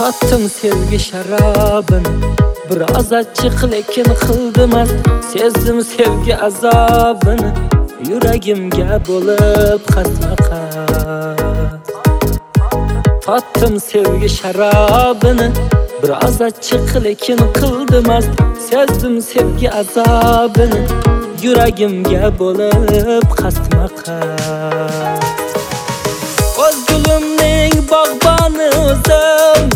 Tattım sevgi şarabını, biraz açık lekin kıldım. Sezdim sevgi azabını, yüreğimge bolup kasma-kas. Tattım sevgi şarabını, biraz açık lekin kıldım. Sezdim sevgi azabını, yüreğimge bolup kasma-kas. Öz gülümning bağbanı özüm,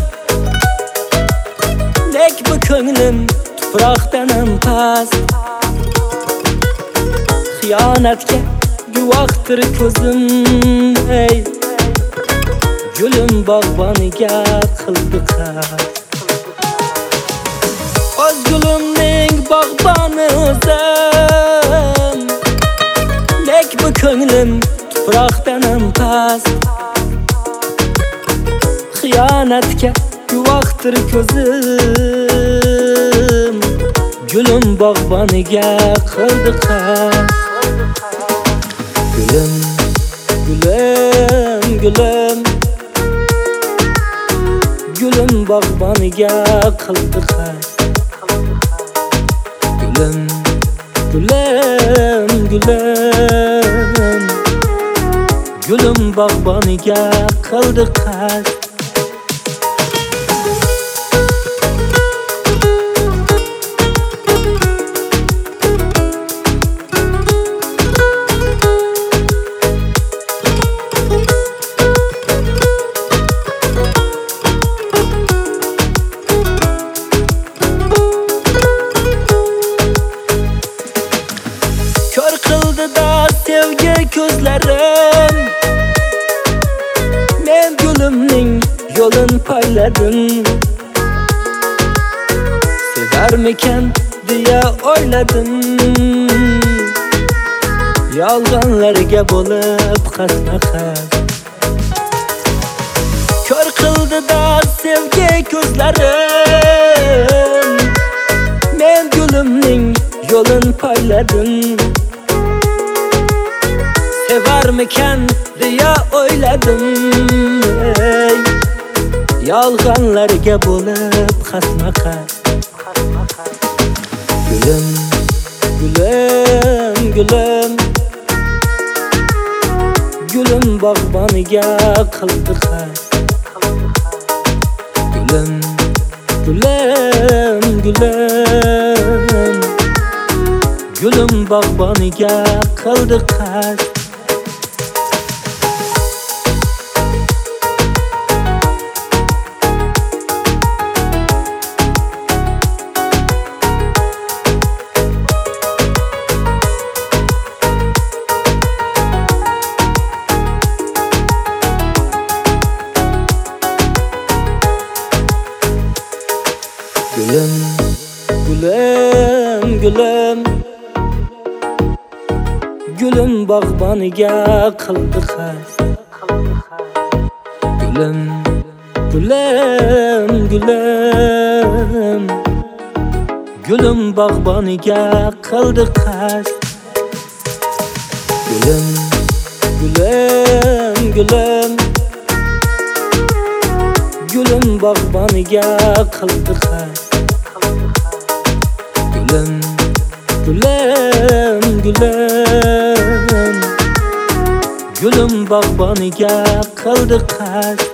lek bu könglim tuproqdanam past. Xiyonatga guvohdir ko'zim, ey gulim bog'boniga qildi qasd. O'z gulimning bog'boni o'zim, lek bu ko'nglim tuproqdanam past. Xiyonatga guvohdir ko'zim, gulim bog'boniga qildi qasd. Gülüm, gülüm, gülüm, gülüm bog'boniga qildi qasd. Gülüm, gülüm, gülüm, gülüm bog'boniga qildi qasd. Kör kıldı da sevgi gözlerim, men gülümning yolun payladım. Severmiken diye oyladım, yolg'onlarga bolup kasma-kas. Kör kıldı da sevgi gözlerim, men gülümning yolun payladım. Severmiken diye oyladım, ey yolg'onlarga bolup kasma-kas. Gülüm, gülüm, gülüm, gülüm bog'boniga qildi qasd. Gülüm, gülüm, gülüm, gülüm bog'boniga qildi qasd. Gülüm, gülüm, gülüm, gülüm bog'boniga qildi qasd. Gülüm, gülüm, gülüm, gülüm bog'boniga qildi qasd. Gülüm, gülüm, gülüm, gülüm bog'boniga qildi qasd. Gülüm, gülüm, gülüm, gülüm bog'boniga qildi qasd.